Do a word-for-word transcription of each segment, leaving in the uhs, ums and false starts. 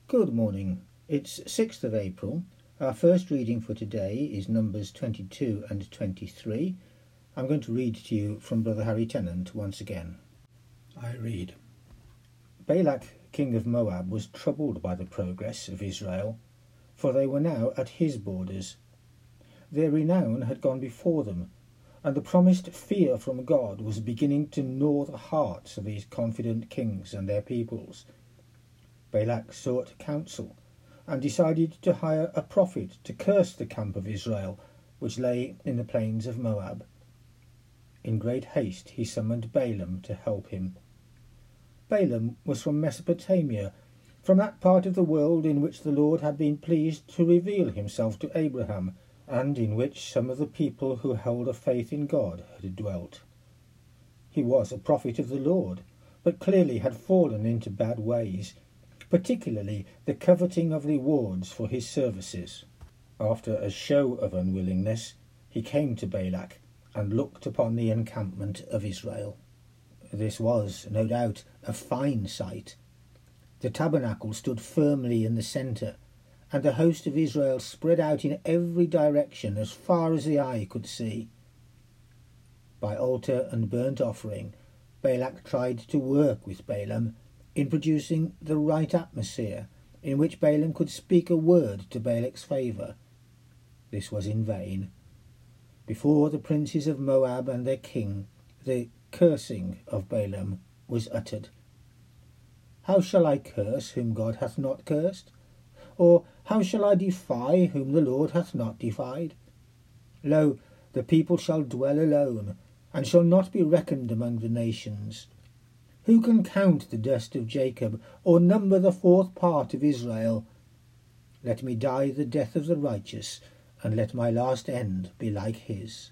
Good morning. It's sixth of April. Our first reading for today is Numbers twenty-two and twenty-three. I'm going to read to you from Brother Harry Tennant once again. I read. Balak, king of Moab, was troubled by the progress of Israel, for they were now at his borders. Their renown had gone before them, and the promised fear from God was beginning to gnaw the hearts of these confident kings and their peoples. Balak sought counsel, and decided to hire a prophet to curse the camp of Israel, which lay in the plains of Moab. In great haste he summoned Balaam to help him. Balaam was from Mesopotamia, from that part of the world in which the Lord had been pleased to reveal himself to Abraham, and in which some of the people who held a faith in God had dwelt. He was a prophet of the Lord, but clearly had fallen into bad ways, particularly the coveting of rewards for his services. After a show of unwillingness, he came to Balak and looked upon the encampment of Israel. This was, no doubt, a fine sight. The tabernacle stood firmly in the centre, and the host of Israel spread out in every direction as far as the eye could see. By altar and burnt offering, Balak tried to work with Balaam in producing the right atmosphere in which Balaam could speak a word to Balak's favour. This was in vain. Before the princes of Moab and their king, the cursing of Balaam was uttered. How shall I curse whom God hath not cursed? Or how shall I defy whom the Lord hath not defied? Lo, the people shall dwell alone, and shall not be reckoned among the nations. Who can count the dust of Jacob, or number the fourth part of Israel? Let me die the death of the righteous, and let my last end be like his.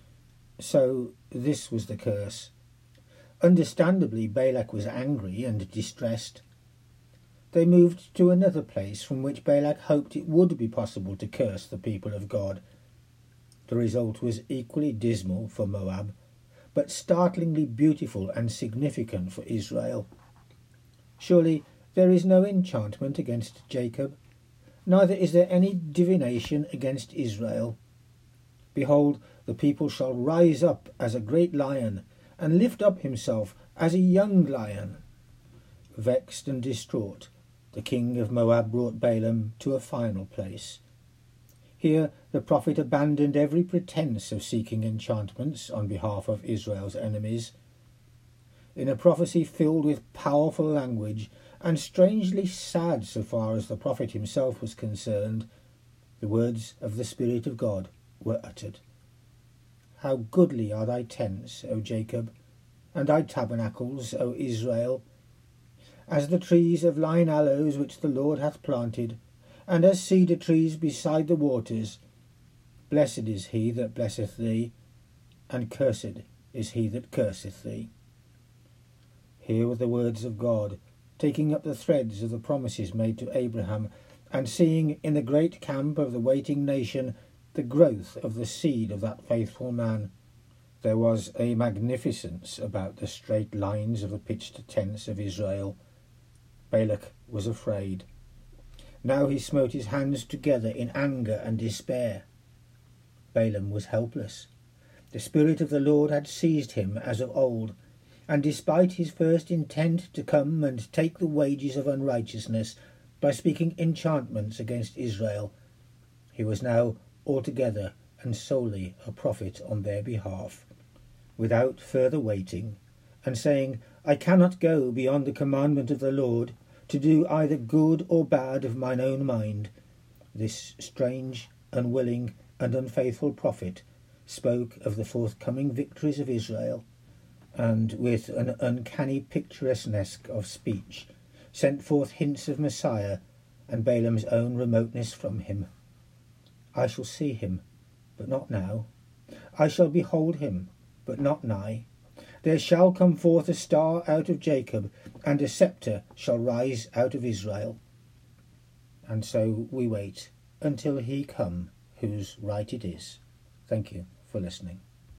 So this was the curse. Understandably, Balak was angry and distressed. They moved to another place from which Balak hoped it would be possible to curse the people of God. The result was equally dismal for Moab, but startlingly beautiful and significant for Israel. Surely there is no enchantment against Jacob, neither is there any divination against Israel. Behold, the people shall rise up as a great lion, and lift up himself as a young lion. Vexed and distraught, the king of Moab brought Balaam to a final place. Here the prophet abandoned every pretence of seeking enchantments on behalf of Israel's enemies. In a prophecy filled with powerful language, and strangely sad so far as the prophet himself was concerned, the words of the Spirit of God were uttered. How goodly are thy tents, O Jacob, and thy tabernacles, O Israel, as the trees of lign aloes which the Lord hath planted, and as cedar trees beside the waters. Blessed is he that blesseth thee, and cursed is he that curseth thee. Here were the words of God, taking up the threads of the promises made to Abraham, and seeing in the great camp of the waiting nation the growth of the seed of that faithful man. There was a magnificence about the straight lines of the pitched tents of Israel. Balak was afraid. Now he smote his hands together in anger and despair. Balaam was helpless. The Spirit of the Lord had seized him as of old, and despite his first intent to come and take the wages of unrighteousness by speaking enchantments against Israel, he was now altogether and solely a prophet on their behalf. Without further waiting, and saying, I cannot go beyond the commandment of the Lord, to do either good or bad of mine own mind, this strange, unwilling, and unfaithful prophet spoke of the forthcoming victories of Israel, and with an uncanny picturesqueness of speech sent forth hints of Messiah and Balaam's own remoteness from him. I shall see him, but not now. I shall behold him, but not nigh. There shall come forth a star out of Jacob, and a sceptre shall rise out of Israel. And so we wait until he come, whose right it is. Thank you for listening.